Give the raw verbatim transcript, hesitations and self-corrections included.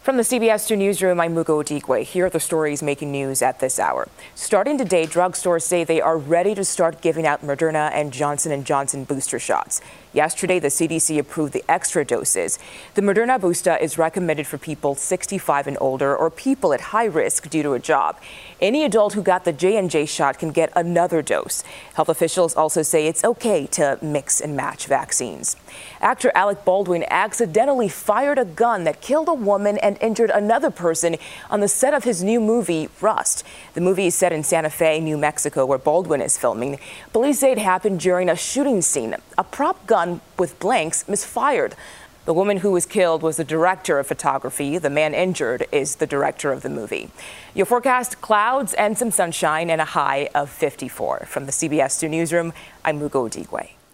From the C B S two Newsroom, I'm Mugo Odigwe. Here are the stories making news at this hour. Starting today, drugstores say they are ready to start giving out Moderna and Johnson and Johnson booster shots. Yesterday, the C D C approved the extra doses. The Moderna booster is recommended for people sixty-five and older or people at high risk due to a job. Any adult who got the J and J shot can get another dose. Health officials also say it's okay to mix and match vaccines. Actor Alec Baldwin accidentally fired a gun that killed a woman and injured another person on the set of his new movie, Rust. The movie is set in Santa Fe, New Mexico, where Baldwin is filming. Police say it happened during a shooting scene. A prop gun with blanks misfired. The woman who was killed was the director of photography. The man injured is the director of the movie. Your forecast: clouds and some sunshine and a high of fifty-four. From the C B S two Newsroom, I'm Mugo Odigwe.